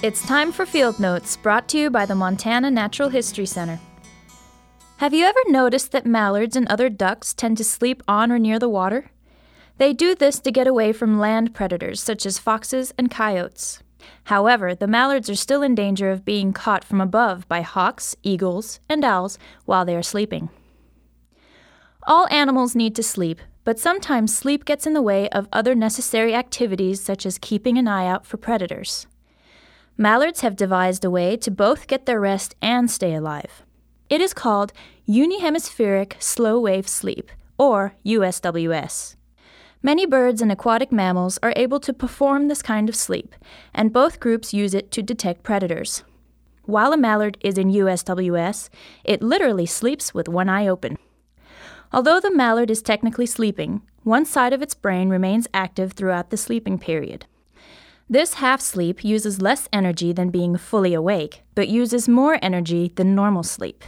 It's time for Field Notes, brought to you by the Montana Natural History Center. Have you ever noticed that mallards and other ducks tend to sleep on or near the water? They do this to get away from land predators such as foxes and coyotes. However, the mallards are still in danger of being caught from above by hawks, eagles, and owls while they are sleeping. All animals need to sleep, but sometimes sleep gets in the way of other necessary activities such as keeping an eye out for predators. Mallards have devised a way to both get their rest and stay alive. It is called unihemispheric slow-wave sleep, or USWS. Many birds and aquatic mammals are able to perform this kind of sleep, and both groups use it to detect predators. While a mallard is in USWS, it literally sleeps with one eye open. Although the mallard is technically sleeping, one side of its brain remains active throughout the sleeping period. This half-sleep uses less energy than being fully awake, but uses more energy than normal sleep.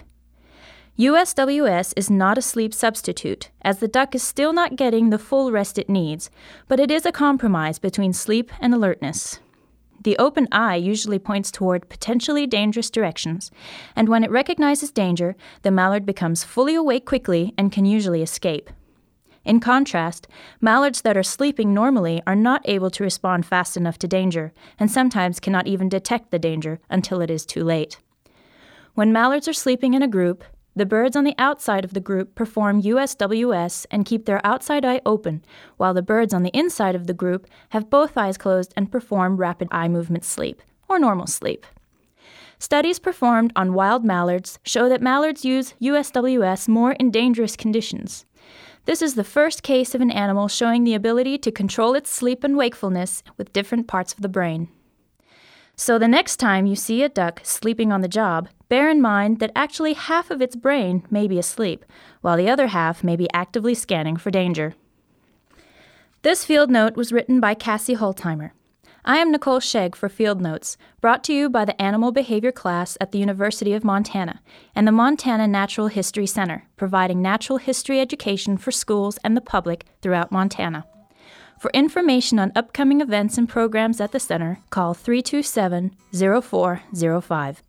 USWS is not a sleep substitute, as the duck is still not getting the full rest it needs, but it is a compromise between sleep and alertness. The open eye usually points toward potentially dangerous directions, and when it recognizes danger, the mallard becomes fully awake quickly and can usually escape. In contrast, mallards that are sleeping normally are not able to respond fast enough to danger, and sometimes cannot even detect the danger until it is too late. When mallards are sleeping in a group, the birds on the outside of the group perform USWS and keep their outside eye open, while the birds on the inside of the group have both eyes closed and perform rapid eye movement sleep, or normal sleep. Studies performed on wild mallards show that mallards use USWS more in dangerous conditions. This is the first case of an animal showing the ability to control its sleep and wakefulness with different parts of the brain. So the next time you see a duck sleeping on the job, bear in mind that actually half of its brain may be asleep, while the other half may be actively scanning for danger. This field note was written by Cassie Holtheimer. I am Nicole Shegg for Field Notes, brought to you by the Animal Behavior class at the University of Montana and the Montana Natural History Center, providing natural history education for schools and the public throughout Montana. For information on upcoming events and programs at the center, call 327-0405.